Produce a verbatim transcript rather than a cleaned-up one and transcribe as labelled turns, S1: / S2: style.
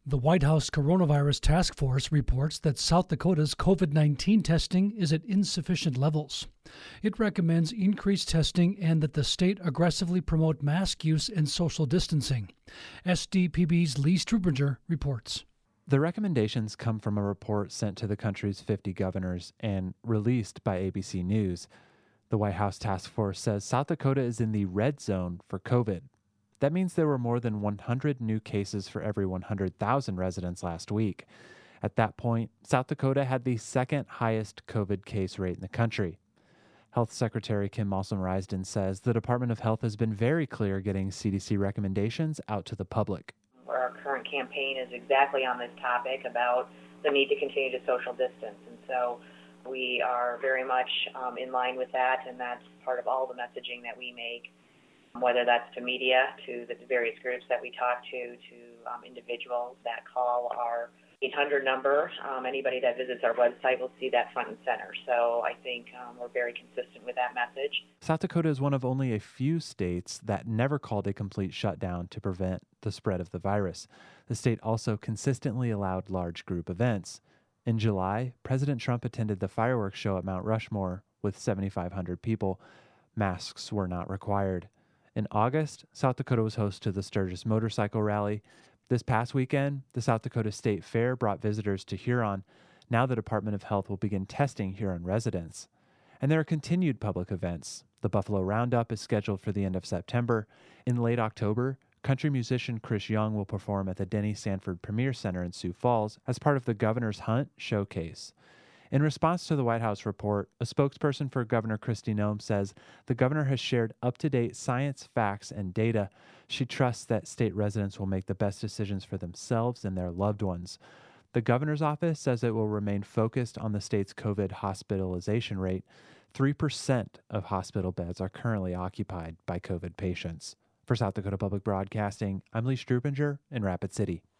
S1: The White House Coronavirus Task Force reports that South Dakota's COVID nineteen testing is at insufficient levels. It recommends increased testing and that the state aggressively promote mask use and social distancing. S D P B's Lee Strubinger reports.
S2: The recommendations come from a report sent to the country's fifty governors and released by A B C News. The White House Task Force says South Dakota is in the red zone for COVID. That means there were more than one hundred new cases for every one hundred thousand residents last week. At that point, South Dakota had the second highest COVID case rate in the country. Health Secretary Kim Malmstrom-Rysden says the Department of Health has been very clear getting C D C recommendations out to the public.
S3: Our current campaign is exactly on this topic about the need to continue to social distance. And so we are very much um, in line with that, and that's part of all the messaging that we make, whether that's to media, to the various groups that we talk to, to um, individuals that call our eight hundred number. Um, anybody that visits our website will see that front and center. So I think um, we're very consistent with that message.
S2: South Dakota is one of only a few states that never called a complete shutdown to prevent the spread of the virus. The state also consistently allowed large group events. In July, President Trump attended the fireworks show at Mount Rushmore with seventy-five hundred people. Masks were not required. In August, South Dakota was host to the Sturgis Motorcycle Rally. This past weekend, the South Dakota State Fair brought visitors to Huron. Now the Department of Health will begin testing Huron residents. And there are continued public events. The Buffalo Roundup is scheduled for the end of September. In late October, country musician Chris Young will perform at the Denny Sanford Premier Center in Sioux Falls as part of the Governor's Hunt Showcase. In response to the White House report, a spokesperson for Governor Kristi Noem says the governor has shared up-to-date science, facts, and data. She trusts that state residents will make the best decisions for themselves and their loved ones. The governor's office says it will remain focused on the state's COVID hospitalization rate. three percent of hospital beds are currently occupied by COVID patients. For South Dakota Public Broadcasting, I'm Lee Strubinger in Rapid City.